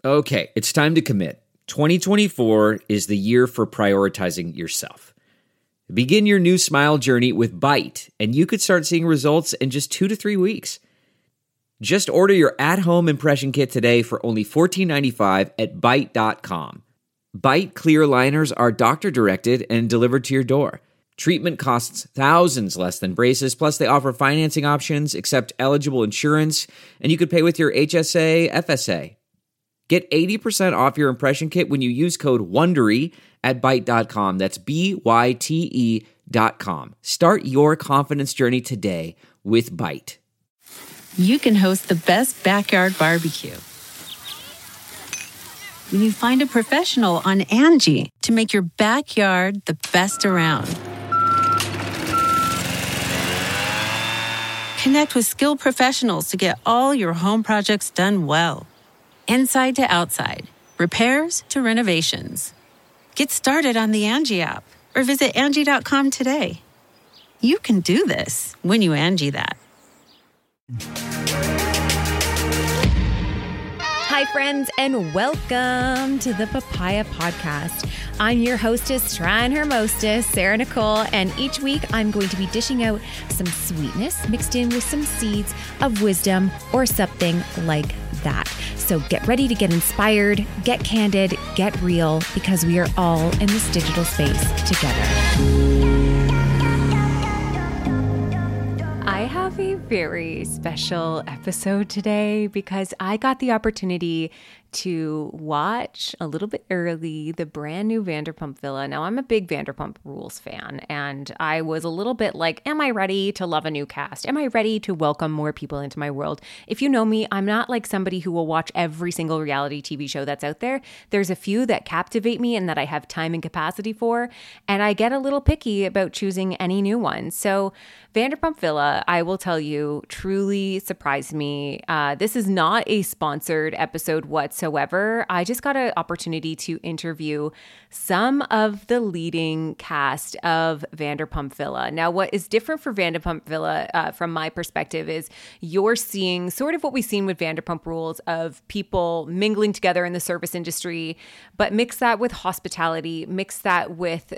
Okay, it's time to commit. 2024 is the year for prioritizing yourself. Begin your new smile journey with Byte, and you could start seeing results in just 2 to 3 weeks. Just order your at-home impression kit today for only $14.95 at Byte.com. Byte clear liners are doctor-directed and delivered to your door. Treatment costs thousands less than braces, plus they offer financing options, accept eligible insurance, and you could pay with your HSA, FSA. Get 80% off your impression kit when you use code WONDERY at Byte.com. That's BYTE.com. Start your confidence journey today with Byte. You can host the best backyard barbecue when you find a professional on Angie to make your backyard the best around. Connect with skilled professionals to get all your home projects done well. Inside to outside, repairs to renovations. Get started on the Angie app or visit Angie.com today. You can do this when you Angie that. Hi, friends, and welcome to the Papaya Podcast. I'm your hostess, trying her mostest, Sarah Nicole, and each week I'm going to be dishing out some sweetness mixed in with some seeds of wisdom or something like that. So get ready to get inspired, get candid, get real, because we are all in this digital space together. I have a very special episode today because I got the opportunity to watch a little bit early the brand new Vanderpump Villa. Now, I'm a big Vanderpump Rules fan, and I was a little bit like, am I ready to love a new cast? Am I ready to welcome more people into my world? If you know me, I'm not like somebody who will watch every single reality TV show that's out there. There's a few that captivate me and that I have time and capacity for, and I get a little picky about choosing any new one. So Vanderpump Villa, I will tell you, truly surprised me. This is not a sponsored episode whatsoever. I just got an opportunity to interview some of the leading cast of Vanderpump Villa. Now, what is different for Vanderpump Villa from my perspective is you're seeing sort of what we've seen with Vanderpump Rules of people mingling together in the service industry, but mix that with hospitality, mix that with,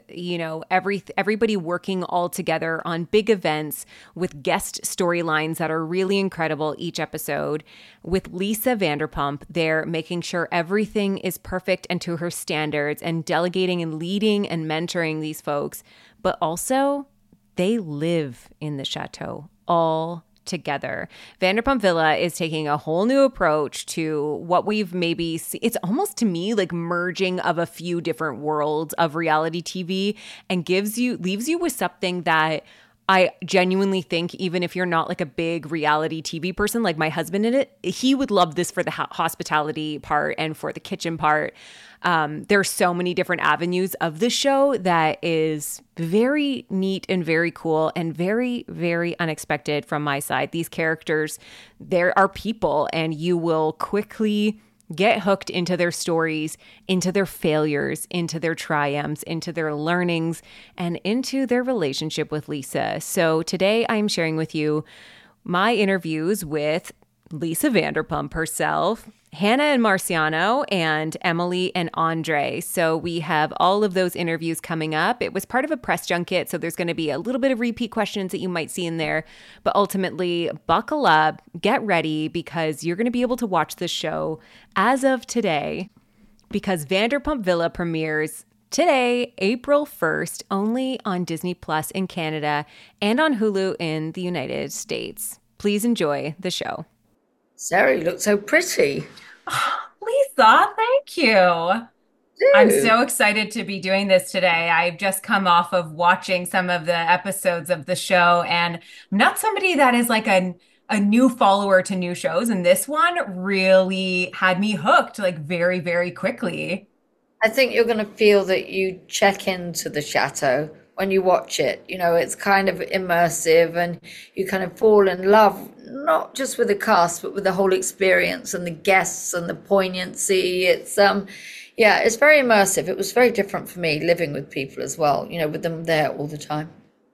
everybody working all together on big events with guest storylines that are really incredible each episode. With Lisa Vanderpump, they're making sure everything is perfect and to her standards and delegating and leading and mentoring these folks. But also, they live in the chateau all together. Vanderpump Villa is taking a whole new approach to what we've maybe seen. It's almost to me like merging of a few different worlds of reality TV and leaves you with something that I genuinely think, even if you're not like a big reality TV person, like my husband in it, he would love this for the hospitality part and for the kitchen part. There's so many different avenues of the show that is very neat and very cool and very, very unexpected from my side. These characters, there are people, and you will quickly get hooked into their stories, into their failures, into their triumphs, into their learnings, and into their relationship with Lisa. So today I'm sharing with you my interviews with Lisa Vanderpump herself, Hannah and Marciano, and Emily and Andre. So we have all of those interviews coming up. It was part of a press junket, so there's going to be a little bit of repeat questions that you might see in there. But ultimately, buckle up, get ready, because you're going to be able to watch this show as of today, because Vanderpump Villa premieres today, April 1st, only on Disney Plus in Canada and on Hulu in the United States. Please enjoy the show. Sarah, you look so pretty. Oh, Lisa, thank you. Dude. I'm so excited to be doing this today. I've just come off of watching some of the episodes of the show, and I'm not somebody that is like a new follower to new shows, and this one really had me hooked like very, very quickly. I think you're going to feel that you check into the chateau when you watch it. You know, it's kind of immersive, and you kind of fall in love, not just with the cast, but with the whole experience and the guests and the poignancy. It's it's very immersive. It was very different for me living with people as well, you know, with them there all the time.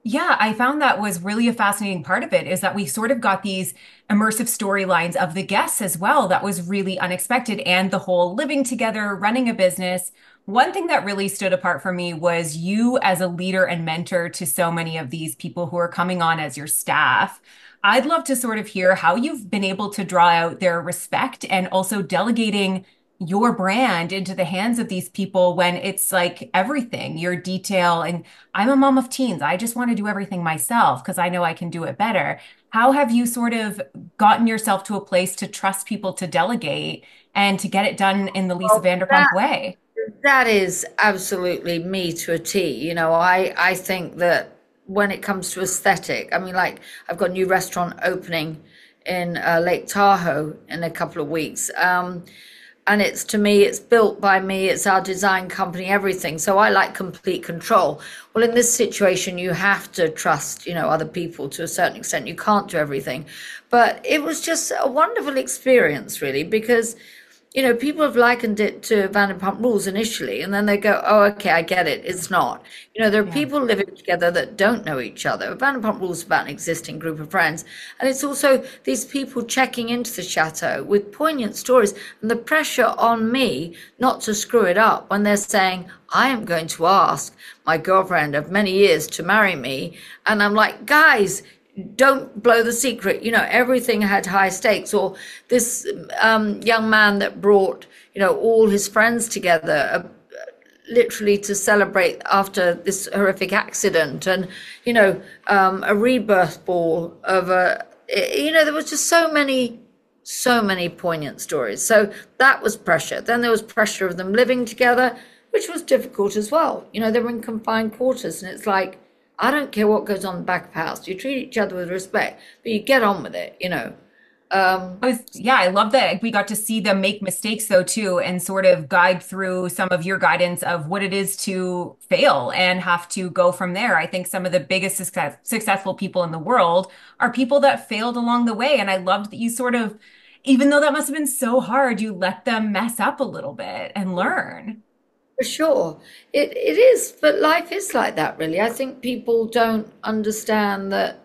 Yeah, I found that was really a fascinating part of it is that we sort of got these immersive storylines of the guests as well. That was really unexpected. And the whole living together, running a business. One thing that really stood apart for me was you as a leader and mentor to so many of these people who are coming on as your staff. I'd love to sort of hear how you've been able to draw out their respect and also delegating your brand into the hands of these people when it's like everything, your detail. And I'm a mom of teens. I just want to do everything myself because I know I can do it better. How have you sort of gotten yourself to a place to trust people to delegate and to get it done in the Lisa Well, Vanderpump way? that is absolutely me to a T. I think that when it comes to aesthetic, I mean, like I've got a new restaurant opening in Lake Tahoe in a couple of weeks. And it's to me, it's built by me, it's our design company, everything. So I like complete control. Well, in this situation, you have to trust, other people to a certain extent. You can't do everything. But it was just a wonderful experience, really, because people have likened it to Vanderpump Rules initially, and then they go, oh, okay, I get it. It's not. There are Yeah. people living together that don't know each other. Vanderpump Rules is about an existing group of friends. And it's also these people checking into the chateau with poignant stories and the pressure on me not to screw it up when they're saying, I am going to ask my girlfriend of many years to marry me. And I'm like, guys, don't blow the secret. Everything had high stakes. Or this young man that brought, all his friends together, literally to celebrate after this horrific accident, and a rebirth ball of there was just so many poignant stories. So that was pressure. Then there was pressure of them living together, which was difficult as well. They were in confined quarters, and it's like, I don't care what goes on in the back of the house. You treat each other with respect, but you get on with it. Yeah, I love that we got to see them make mistakes though too, and sort of guide through some of your guidance of what it is to fail and have to go from there. I think some of the biggest successful people in the world are people that failed along the way. And I loved that you sort of, even though that must have been so hard, you let them mess up a little bit and learn. For sure. It is, but life is like that, really. I think people don't understand that,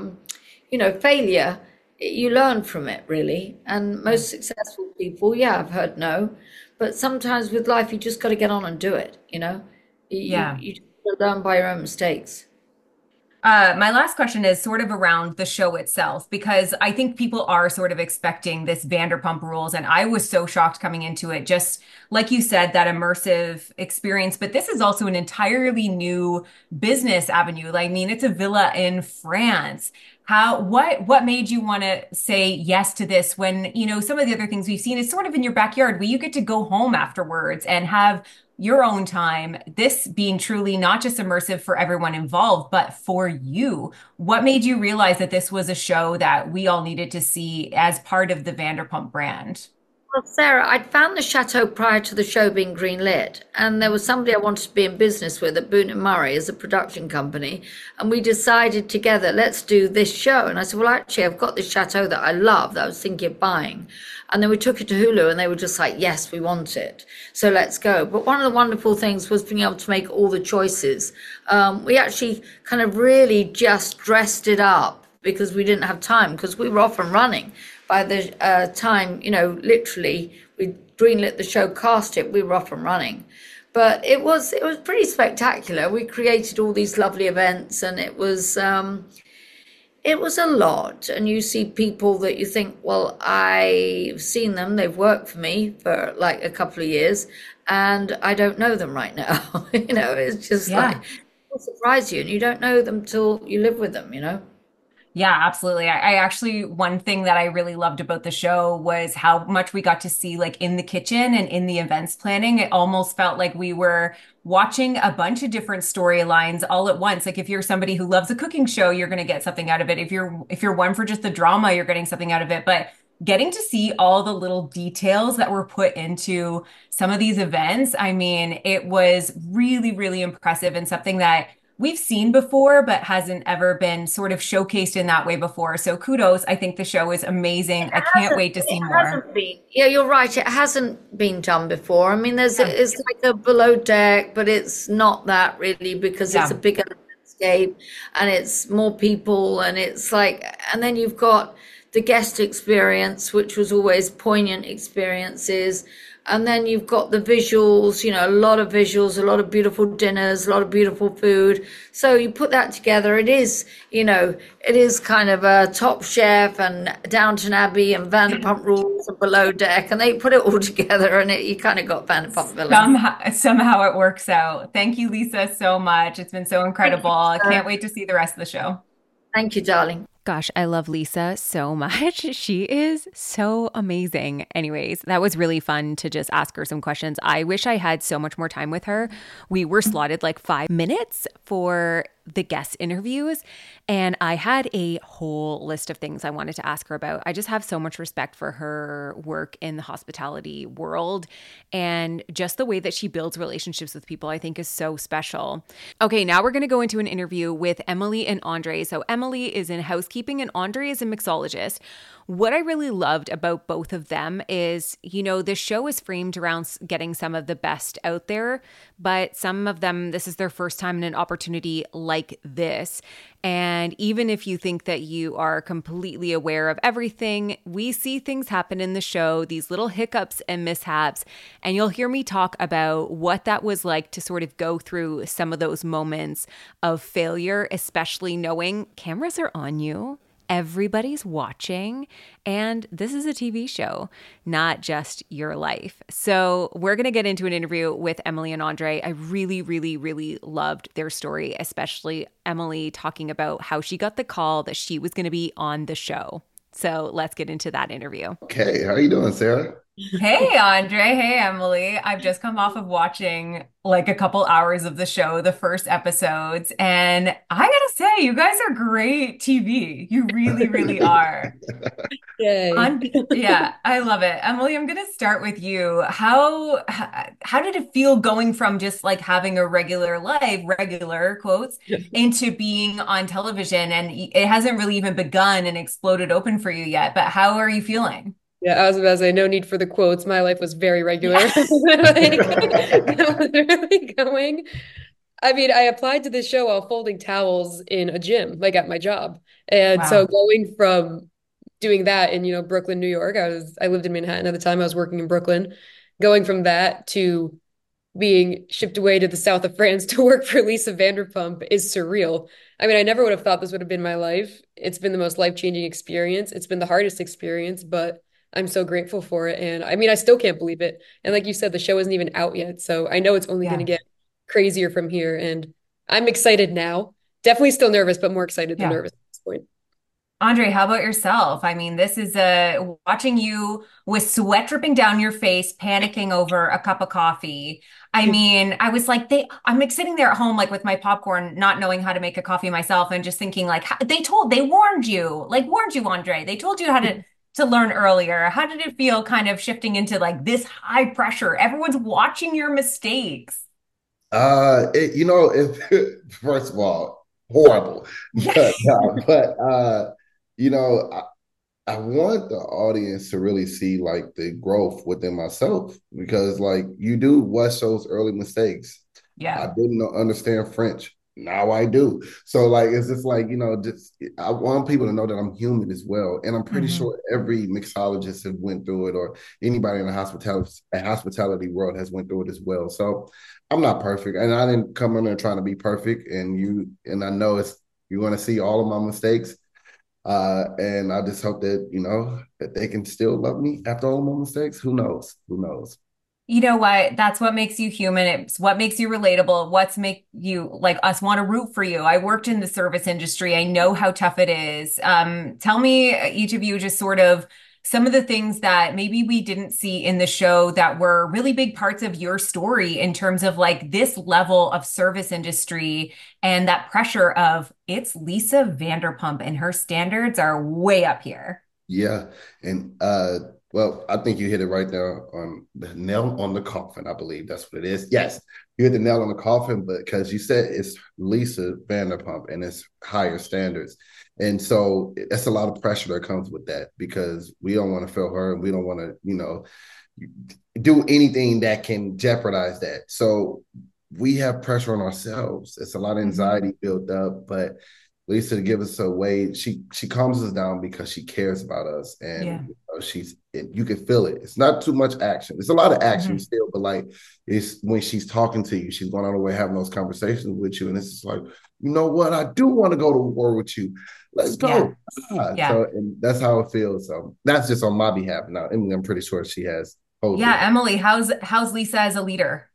failure, you learn from it, really. And most successful people, yeah, I've heard no. But sometimes with life, you just got to get on and do it. Yeah. You just got to learn by your own mistakes. My last question is sort of around the show itself, because I think people are sort of expecting this Vanderpump Rules. And I was so shocked coming into it, just like you said, that immersive experience. But this is also an entirely new business avenue. Like, I mean, it's a villa in France. What made you want to say yes to this when, some of the other things we've seen is sort of in your backyard where you get to go home afterwards and have your own time, this being truly not just immersive for everyone involved, but for you. What made you realize that this was a show that we all needed to see as part of the Vanderpump brand? Well, Sarah, I'd found the chateau prior to the show being greenlit, and there was somebody I wanted to be in business with at Boone and Murray as a production company, and we decided together, let's do this show. And I said, well, actually, I've got this chateau that I love that I was thinking of buying. And then we took it to Hulu, and they were just like, yes, we want it. So let's go. But one of the wonderful things was being able to make all the choices. We actually kind of really just dressed it up because we didn't have time, because we were off and running by the time, literally we greenlit the show, cast it, we were off and running. But it was pretty spectacular. We created all these lovely events, and it was a lot. And you see people that you think, well, I've seen them, they've worked for me for like a couple of years, and I don't know them right now. It's just like, it'll surprise you, and you don't know them till you live with them. Yeah, absolutely. I actually, one thing that I really loved about the show was how much we got to see like in the kitchen and in the events planning. It almost felt like we were watching a bunch of different storylines all at once. Like if you're somebody who loves a cooking show, you're going to get something out of it. If you're one for just the drama, you're getting something out of it. But getting to see all the little details that were put into some of these events, I mean, it was really, really impressive and something that we've seen before, but hasn't ever been sort of showcased in that way before. So kudos. I think the show is amazing. I can't wait to see more. Hasn't been. Yeah, you're right. It hasn't been done before. I mean, it's like a below deck, but it's not that really, because it's a bigger landscape, and it's more people, and it's like, and then you've got the guest experience, which was always poignant experiences. And then you've got the visuals, a lot of visuals, a lot of beautiful dinners, a lot of beautiful food. So you put that together. It is kind of a Top Chef and Downton Abbey and Vanderpump Rules and Below Deck, and they put it all together, and you kind of got Vanderpump Villa. Somehow it works out. Thank you, Lisa, so much. It's been so incredible. I can't wait to see the rest of the show. Thank you, darling. Gosh, I love Lisa so much. She is so amazing. Anyways, that was really fun to just ask her some questions. I wish I had so much more time with her. We were slotted like 5 minutes for the guest interviews, and I had a whole list of things I wanted to ask her about. I just have so much respect for her work in the hospitality world, and just the way that she builds relationships with people, I think, is so special. Okay, now we're going to go into an interview with Emily and Andre. So Emily is in housekeeping and Andre is a mixologist. What I really loved about both of them is, this show is framed around getting some of the best out there, but some of them, this is their first time in an opportunity like this. And even if you think that you are completely aware of everything, we see things happen in the show, these little hiccups and mishaps, and you'll hear me talk about what that was like to sort of go through some of those moments of failure, especially knowing cameras are on you. Everybody's watching, and this is a TV show, not just your life. So we're going to get into an interview with Emily and Andre. I really, really, really loved their story, especially Emily talking about how she got the call that she was going to be on the show. So let's get into that interview. Okay, how are you doing, Sarah? Hey, Andre. Hey, Emily. I've just come off of watching like a couple hours of the show, the first episodes, and I gotta say, you guys are great TV. You really, really are. Yay. Yeah, I love it. Emily, I'm gonna start with you. How did it feel going from just like having a regular life, regular quotes, into being on television? And it hasn't really even begun and exploded open for you yet, but how are you feeling? Yeah, I was about to say, no need for the quotes. My life was very regular. Like, I was really going. I mean, I applied to this show while folding towels in a gym, like at my job. And Wow. so going from doing that in, Brooklyn, New York, I lived in Manhattan at the time. I was working in Brooklyn. Going from that to being shipped away to the south of France to work for Lisa Vanderpump is surreal. I mean, I never would have thought this would have been my life. It's been the most life-changing experience. It's been the hardest experience, but I'm so grateful for it. And I mean, I still can't believe it. And like you said, the show isn't even out yet. So I know it's only going to get crazier from here. And I'm excited now. Definitely still nervous, but more excited than nervous at this point. Andre, how about yourself? I mean, this is watching you with sweat dripping down your face, panicking over a cup of coffee. I mean, I was like, I'm like sitting there at home, like with my popcorn, not knowing how to make a coffee myself, and just thinking, like, they warned you, Andre. They told you how to learn earlier. How did it feel kind of shifting into like this high pressure? Everyone's watching your mistakes. First of all, horrible. But you know, I want the audience to really see like the growth within myself, because like you do watch those early mistakes. Yeah. I didn't understand French. Now I do. So like, it's just like, just I want people to know that I'm human as well. And I'm pretty sure every mixologist have went through it, or anybody in the hospitality world has went through it as well. So I'm not perfect. And I didn't come in there trying to be perfect. And I know you're going to see all of my mistakes. And I just hope that, that they can still love me after all my mistakes. Who knows? Who knows? You know what? That's what makes you human. It's what makes you relatable. What's make you like us want to root for you. I worked in the service industry. I know how tough it is. Tell me, each of you, just sort of some of the things that maybe we didn't see in the show that were really big parts of your story in terms of like this level of service industry and that pressure of it's Lisa Vanderpump and her standards are way up here. Yeah. And well, I think you hit it right there on the nail on the coffin. I believe that's what it is. Yes, you hit the nail on the coffin, but because you said it's Lisa Vanderpump and it's higher standards. And so that's a lot of pressure that comes with that, because we don't want to fail her and we don't want to, do anything that can jeopardize that. So we have pressure on ourselves. It's a lot of anxiety built up, but Lisa, to give us a way, she calms us down because she cares about us, and you can feel it. It's not too much action. It's a lot of action still, but like it's when she's talking to you, she's going on her way having those conversations with you, and it's just like, you know what, I do want to go to war with you. Let's go. So, and that's how it feels. So that's just on my behalf now. I mean, I'm pretty sure she has. Emily, how's Lisa as a leader?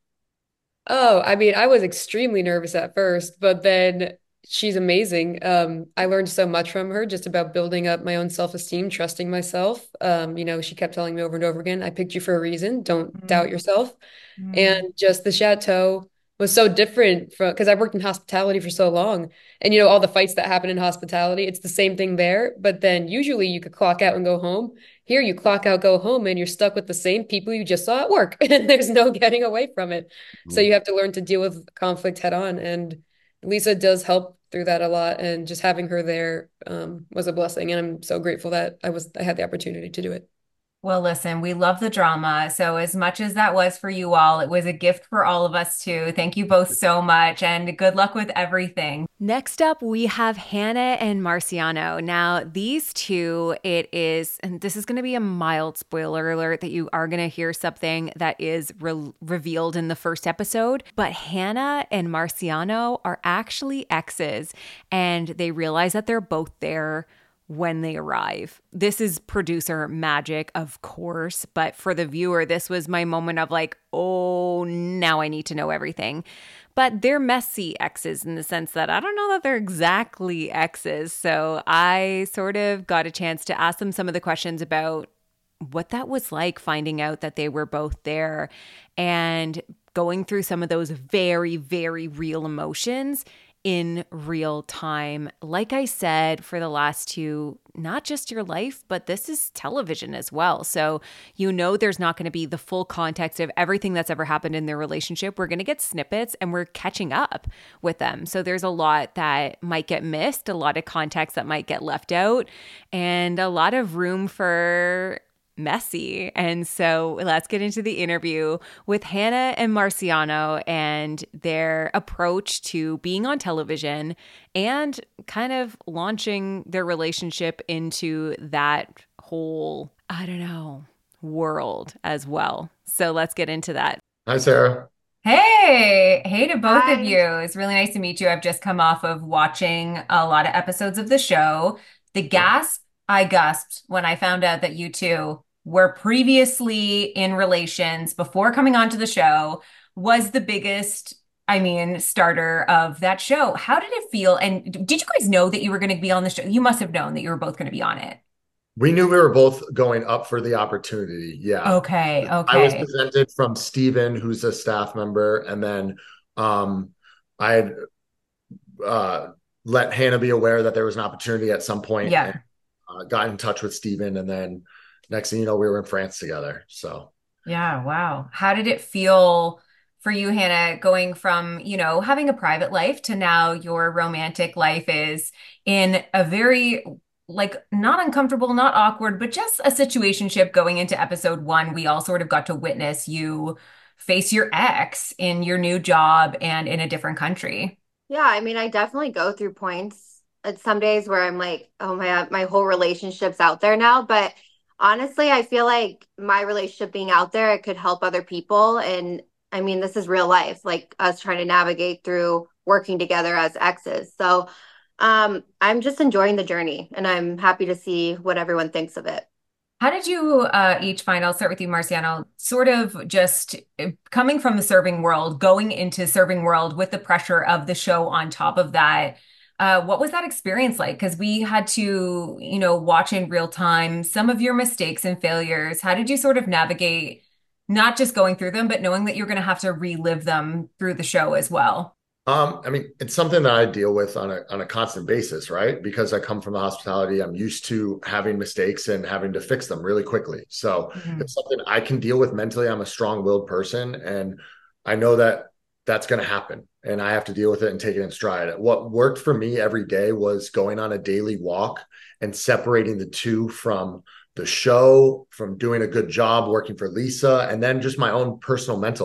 Oh, I mean, I was extremely nervous at first, but then she's amazing. I learned so much from her just about building up my own self-esteem, trusting myself. She kept telling me over and over again, I picked you for a reason. Don't doubt yourself. And just the chateau was so different from because I worked in hospitality for so long. And all the fights that happen in hospitality, it's the same thing there. But then usually you could clock out and go home. Here you clock out, go home, and you're stuck with the same people you just saw at work. And there's no getting away from it. So you have to learn to deal with conflict head on. And Lisa does help through that a lot. And just having her there was a blessing. And I'm so grateful that I had the opportunity to do it. Well, listen, we love the drama. So as much as that was for you all, it was a gift for all of us too. Thank you both so much and good luck with everything. Next up, we have Hannah and Marciano. Now, these two, it is, and this is going to be a mild spoiler alert that you are going to hear something that is revealed in the first episode, but Hannah and Marciano are actually exes, and they realize that they're both there when they arrive. This is producer magic, of course, but for the viewer, this was my moment of like, oh, now I need to know everything. But they're messy exes in the sense that I don't know that they're exactly exes. So I sort of got a chance to ask them some of the questions about what that was like, finding out that they were both there and going through some of those very, very real emotions in real time. Like I said, for the last two, not just your life, but this is television as well. So there's not going to be the full context of everything that's ever happened in their relationship. We're going to get snippets and we're catching up with them. So there's a lot that might get missed, a lot of context that might get left out, and a lot of room for messy. And so let's get into the interview with Hannah and Marciano and their approach to being on television and kind of launching their relationship into that whole, world as well. So let's get into that. Hi, Sarah. Hey to both of you. It's really nice to meet you. I've just come off of watching a lot of episodes of the show. I gasped when I found out that you two were previously in relations before coming onto the show, was the biggest, starter of that show. How did it feel? And did you guys know that you were going to be on the show? You must have known that you were both going to be on it. We knew we were both going up for the opportunity. Yeah. Okay. I was presented from Steven, who's a staff member. And then I had let Hannah be aware that there was an opportunity at some point. Yeah. And, got in touch with Steven, and then next thing you know, we were in France together. So yeah, wow. How did it feel for you, Hannah, going from, having a private life to now your romantic life is in a very not uncomfortable, not awkward, but just a situationship going into episode 1. We all sort of got to witness you face your ex in your new job and in a different country. Yeah, I definitely go through points. It's some days where I'm like, oh my whole relationship's out there now. But honestly, I feel like my relationship being out there, it could help other people. And this is real life, like us trying to navigate through working together as exes. So I'm just enjoying the journey, and I'm happy to see what everyone thinks of it. How did you each find, I'll start with you, Marciano, sort of just coming from the serving world, going into serving world with the pressure of the show on top of that? What was that experience like? Because we had to, watch in real time some of your mistakes and failures. How did you sort of navigate not just going through them, but knowing that you're going to have to relive them through the show as well? It's something that I deal with on a constant basis, right? Because I come from the hospitality, I'm used to having mistakes and having to fix them really quickly. So it's something I can deal with mentally. I'm a strong-willed person, and I know that that's going to happen, and I have to deal with it and take it in stride. What worked for me every day was going on a daily walk and separating the two from the show, from doing a good job working for Lisa, and then just my own personal mental health.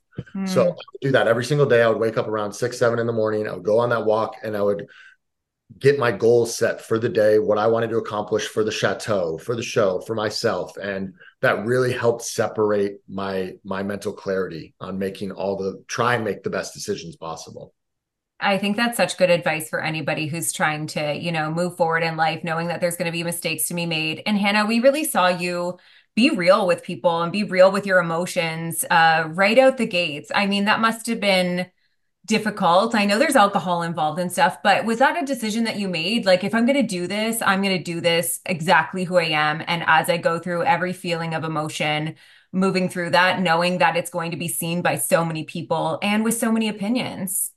So I would do that every single day. I would wake up around 6, 7 in the morning. I would go on that walk and I would get my goals set for the day, what I wanted to accomplish for the chateau, for the show, for myself. And that really helped separate my mental clarity on try and make the best decisions possible. I think that's such good advice for anybody who's trying to, move forward in life, knowing that there's going to be mistakes to be made. And Hannah, we really saw you be real with people and be real with your emotions right out the gates. I mean, that must have been difficult. I know there's alcohol involved and stuff, but was that a decision that you made? Like, if I'm going to do this, I'm going to do this exactly who I am. And as I go through every feeling of emotion, moving through that, knowing that it's going to be seen by so many people and with so many opinions.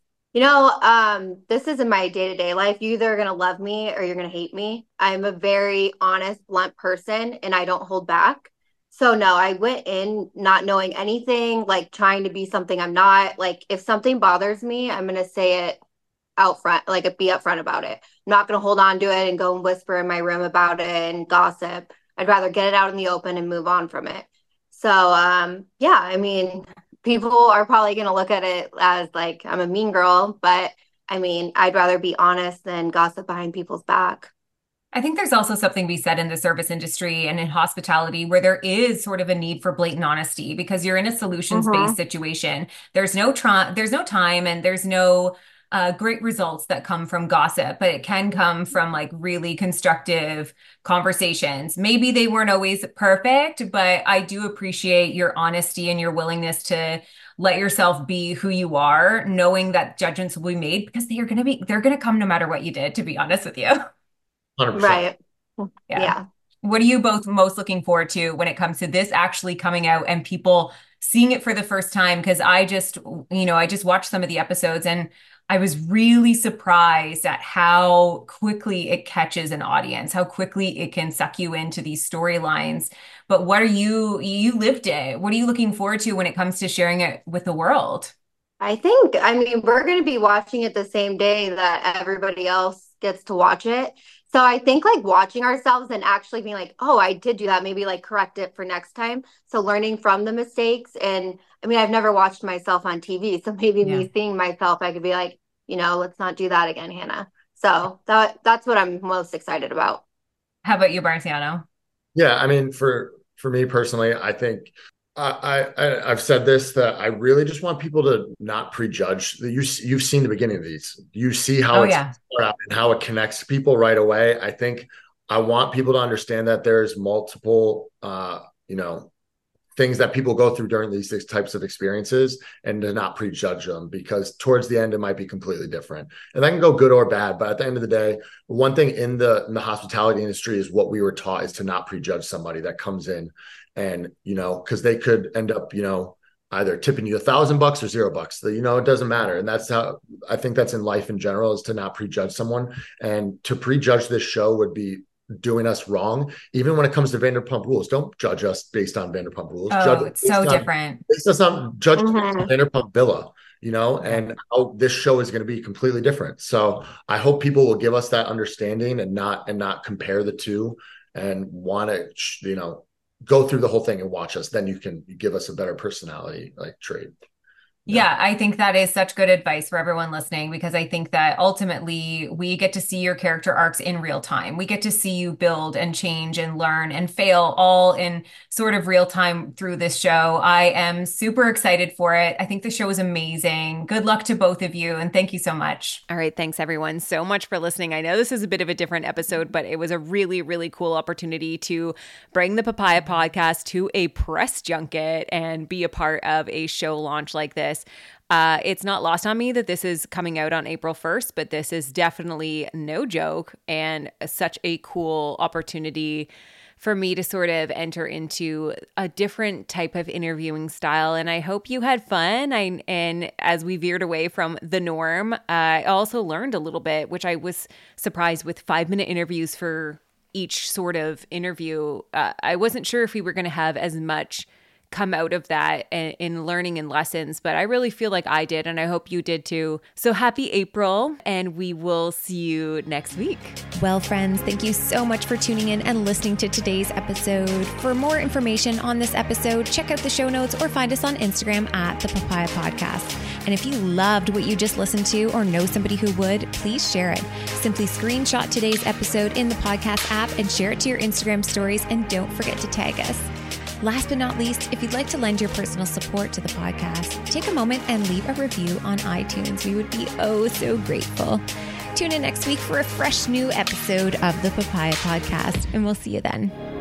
This isn't my day-to-day life. You're either going to love me or you're going to hate me. I'm a very honest, blunt person and I don't hold back. So no, I went in not knowing anything, like trying to be something I'm not. Like if something bothers me, I'm going to say it out front, like be upfront about it. I'm not going to hold on to it and go and whisper in my room about it and gossip. I'd rather get it out in the open and move on from it. So, yeah, I mean, people are probably going to look at it as like I'm a mean girl, but I mean, I'd rather be honest than gossip behind people's back. I think there's also something to be said in the service industry and in hospitality where there is sort of a need for blatant honesty because you're in a solutions-based situation. There's no time and there's no great results that come from gossip, but it can come from like really constructive conversations. Maybe they weren't always perfect, but I do appreciate your honesty and your willingness to let yourself be who you are, knowing that judgments will be made because they're going to come no matter what you did, to be honest with you. 100%. Right. Yeah. What are you both most looking forward to when it comes to this actually coming out and people seeing it for the first time? Because I just watched some of the episodes and I was really surprised at how quickly it catches an audience, how quickly it can suck you into these storylines. But you lived it. What are you looking forward to when it comes to sharing it with the world? I mean, we're going to be watching it the same day that everybody else gets to watch it. So I think like watching ourselves and actually being like, oh, I did do that, maybe like correct it for next time. So learning from the mistakes. And I mean, I've never watched myself on TV. So maybe me seeing myself, I could be like, let's not do that again, Hannah. So that's what I'm most excited about. How about you, Marciano? Yeah, I mean, for me personally, I think I've said this that I really just want people to not prejudge. You've seen the beginning of these. You see how and how it connects people right away. I think I want people to understand that there's multiple, things that people go through during these types of experiences and to not prejudge them because towards the end, it might be completely different. And that can go good or bad. But at the end of the day, one thing in the hospitality industry is what we were taught is to not prejudge somebody that comes in and, because they could end up, either tipping you $1,000 or $0. It doesn't matter. And that's how I think that's in life in general is to not prejudge someone. And to prejudge this show would be doing us wrong. Even when it comes to Vanderpump Rules, don't judge us based on Vanderpump Rules. It's so different. Based on judge Vanderpump Villa, and how this show is going to be completely different. So I hope people will give us that understanding and not compare the two and want to, go through the whole thing and watch us. Then you can give us a better personality like trait. Yeah, I think that is such good advice for everyone listening, because I think that ultimately we get to see your character arcs in real time. We get to see you build and change and learn and fail all in sort of real time through this show. I am super excited for it. I think the show is amazing. Good luck to both of you. And thank you so much. All right. Thanks, everyone, so much for listening. I know this is a bit of a different episode, but it was a really, really cool opportunity to bring the Papaya Podcast to a press junket and be a part of a show launch like this. It's not lost on me that this is coming out on April 1st, but this is definitely no joke and such a cool opportunity for me to sort of enter into a different type of interviewing style. And I hope you had fun. And as we veered away from the norm, I also learned a little bit, which I was surprised with 5-minute interviews for each sort of interview. I wasn't sure if we were going to have as much come out of that in learning and lessons, but I really feel like I did, and I hope you did too. So happy April, and we will see you next week. Well, friends, thank you so much for tuning in and listening to today's episode. For more information on this episode, check out the show notes or find us on Instagram at The Papaya Podcast. And if you loved what you just listened to or know somebody who would, please share it. Simply screenshot today's episode in the podcast app and share it to your Instagram stories, and don't forget to tag us. Last but not least, if you'd like to lend your personal support to the podcast, take a moment and leave a review on iTunes. We would be oh so grateful. Tune in next week for a fresh new episode of the Papaya Podcast, and we'll see you then.